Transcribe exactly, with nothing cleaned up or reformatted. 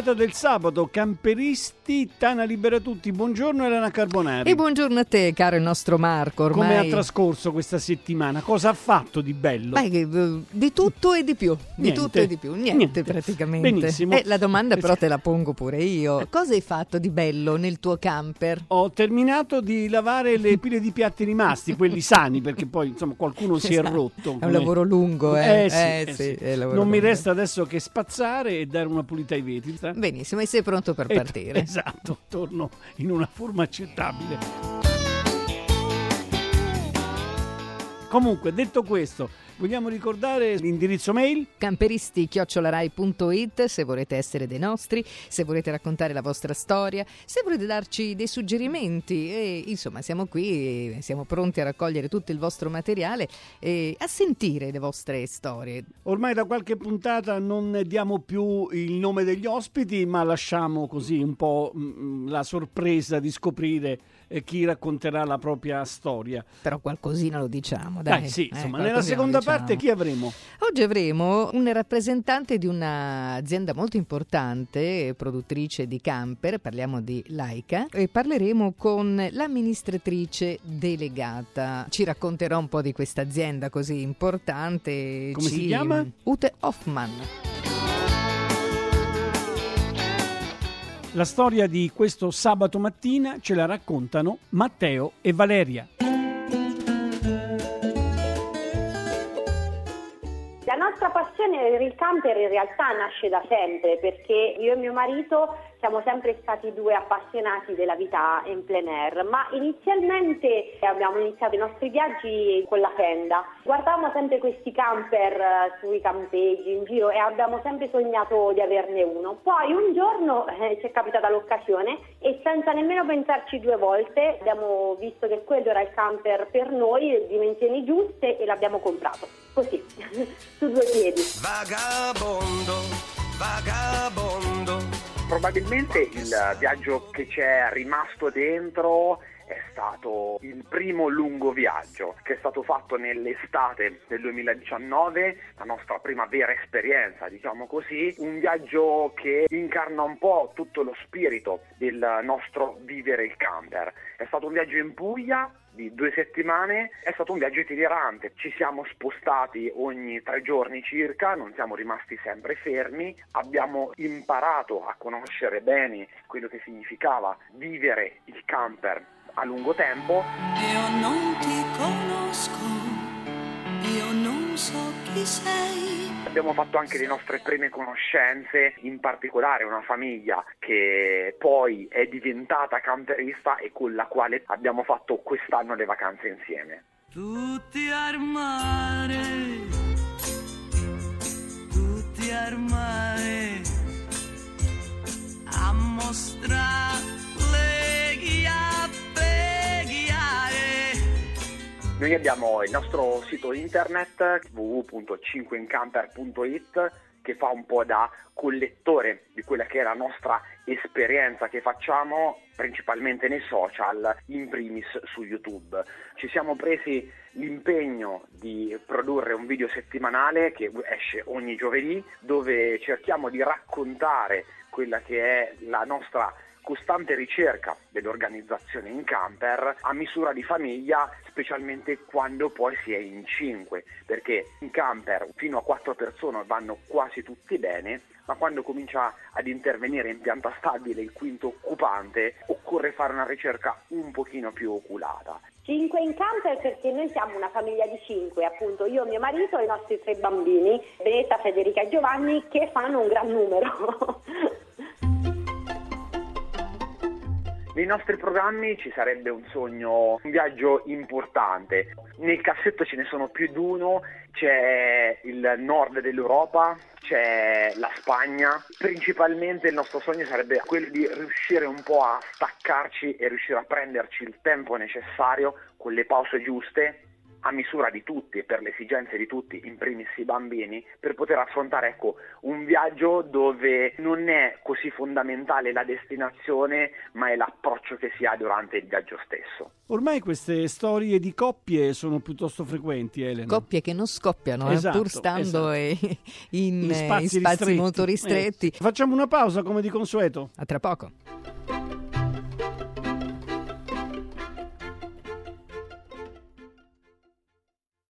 puntata del sabato, Camperisti, Tana Libera Tutti. Buongiorno Elena Carbonari. E buongiorno a te, caro il nostro Marco. Ormai... Come ha trascorso questa settimana? Cosa ha fatto di bello? Beh, di tutto e di più. Di Niente. tutto e di più. Niente, Niente. praticamente. Benissimo. Eh, la domanda però te la pongo pure io. Cosa hai fatto di bello nel tuo camper? Ho terminato di lavare le pile di piatti rimasti, quelli sani, perché poi insomma qualcuno si è rotto. È un lavoro lungo, eh? Eh sì, eh, eh sì, sì. È lavoro Non lungo. mi resta adesso che spazzare e dare una pulita ai vetri. Benissimo, e sei pronto per E- partire? Esatto, torno in una forma accettabile. Comunque, detto questo, vogliamo ricordare l'indirizzo mail? Camperisti chiocciola rai punto it se volete essere dei nostri, se volete raccontare la vostra storia, se volete darci dei suggerimenti, e insomma siamo qui, e siamo pronti a raccogliere tutto il vostro materiale e a sentire le vostre storie. Ormai da qualche puntata non diamo più il nome degli ospiti, ma lasciamo così un po' mh, la sorpresa di scoprire eh, chi racconterà la propria storia. Però qualcosina lo diciamo, dai. Dai, sì, Eh, insomma, nella qualcosina lo seconda diciamo. parte chi avremo? Oggi avremo un rappresentante di un'azienda molto importante, produttrice di camper, parliamo di Laika, e parleremo con l'amministratrice delegata. Ci racconterà un po' di questa azienda così importante. Come Ci- si chiama? Ute Hoffmann. La storia di questo sabato mattina ce la raccontano Matteo e Valeria. La nostra passione per il camper in realtà nasce da sempre, perché io e mio marito siamo sempre stati due appassionati della vita in plein air, ma inizialmente abbiamo iniziato i nostri viaggi con la tenda. Guardavamo sempre questi camper eh, sui campeggi in giro e abbiamo sempre sognato di averne uno. Poi un giorno eh, ci è capitata l'occasione e senza nemmeno pensarci due volte abbiamo visto che quello era il camper per noi, dimensioni giuste, e l'abbiamo comprato. Così, su due piedi. Vagabondo, vagabondo. Probabilmente il viaggio che c'è rimasto dentro è stato il primo lungo viaggio che è stato fatto nell'estate del duemiladiciannove, la nostra prima vera esperienza, diciamo così, un viaggio che incarna un po' tutto lo spirito del nostro vivere il camper. È stato un viaggio in Puglia di due settimane, è stato un viaggio itinerante, ci siamo spostati ogni tre giorni circa, non siamo rimasti sempre fermi, abbiamo imparato a conoscere bene quello che significava vivere il camper a lungo tempo. Io non ti conosco, io non so chi sei. Abbiamo fatto anche le nostre prime conoscenze, in particolare una famiglia che poi è diventata camperista e con la quale abbiamo fatto quest'anno le vacanze insieme. Tutti al mare, tutti al mare, a mostrare le chiappe ghiare. Noi abbiamo il nostro sito internet w w w punto cinque in camper punto it che fa un po' da collettore di quella che è la nostra esperienza che facciamo principalmente nei social, in primis su YouTube. Ci siamo presi l'impegno di produrre un video settimanale che esce ogni giovedì, dove cerchiamo di raccontare quella che è la nostra costante ricerca dell'organizzazione in camper a misura di famiglia, specialmente quando poi si è in cinque, perché in camper fino a quattro persone vanno quasi tutti bene, ma quando comincia ad intervenire in pianta stabile il quinto occupante occorre fare una ricerca un pochino più oculata. Cinque in camper perché noi siamo una famiglia di cinque, appunto io, mio marito e i nostri tre bambini, Benetta, Federica e Giovanni, che fanno un gran numero. Nei nostri programmi ci sarebbe un sogno, un viaggio importante. Nel cassetto ce ne sono più di uno, c'è il nord dell'Europa, c'è la Spagna. Principalmente il nostro sogno sarebbe quello di riuscire un po' a staccarci e riuscire a prenderci il tempo necessario con le pause giuste a misura di tutti e per le esigenze di tutti, in primis i bambini, per poter affrontare ecco, un viaggio dove non è così fondamentale la destinazione, ma è l'approccio che si ha durante il viaggio stesso. Ormai queste storie di coppie sono piuttosto frequenti, Elena. Coppie che non scoppiano, Esatto, eh, pur stando esatto. eh, in, In eh, spazi in spazi ristretti. molto ristretti. Eh, facciamo una pausa come di consueto. A tra poco.